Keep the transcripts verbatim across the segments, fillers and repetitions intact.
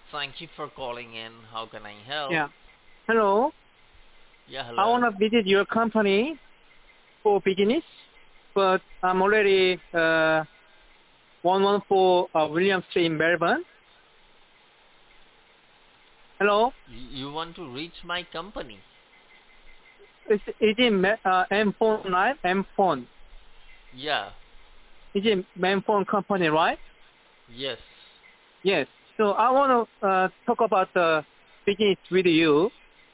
Thank you for calling in. How can I help? Yeah. Hello. Yeah, I hello. want to visit your company for business, but I'm already uh, one one four uh, William Street in Melbourne. Hello. Y- You want to reach my company? Is is it Ma- uh, M phone right? M phone. Yeah. Is it M phone company right? Yes. Yes. So I want to uh, talk about the business with you.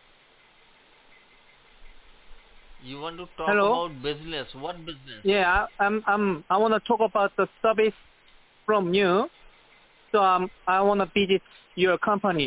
You want to talk Hello. about business? What business? Yeah. I, I'm I'm I want to talk about the service from you. So um I want to visit your company.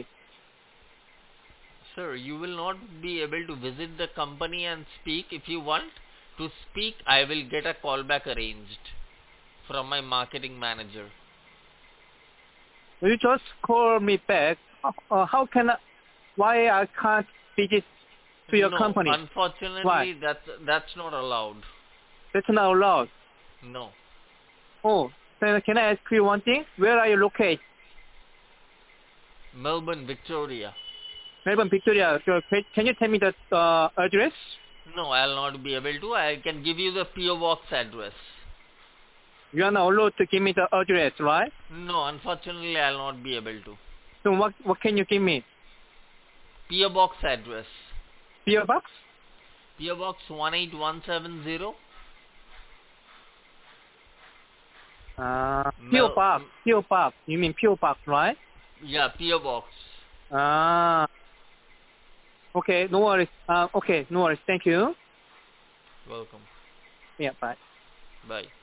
Sir, you will not be able to visit the company and speak. If you want to speak, I will get a callback arranged from my marketing manager. Will you just call me back? Uh, how can I, why I can't visit to your No, company? Why? unfortunately, that's that's not allowed. That's not allowed. No. Oh, then can I ask you one thing? Where are you located? Melbourne, Victoria. Melbourne, Victoria. So can can you tell me the uh, address? No, I'll not be able to. I can give you the P O box address. You are not allowed to give me the address, right? No, unfortunately, I'll not be able to. So what what can you give me? P O box address. P O box? P O box one eight one seven zero. Uh, P O Mel. box. m- P O box. You mean P O box, right? Yeah, P O box. Ah. Okay. No worries. Uh, okay. No worries. Thank you. Welcome. Yeah. Bye. Bye.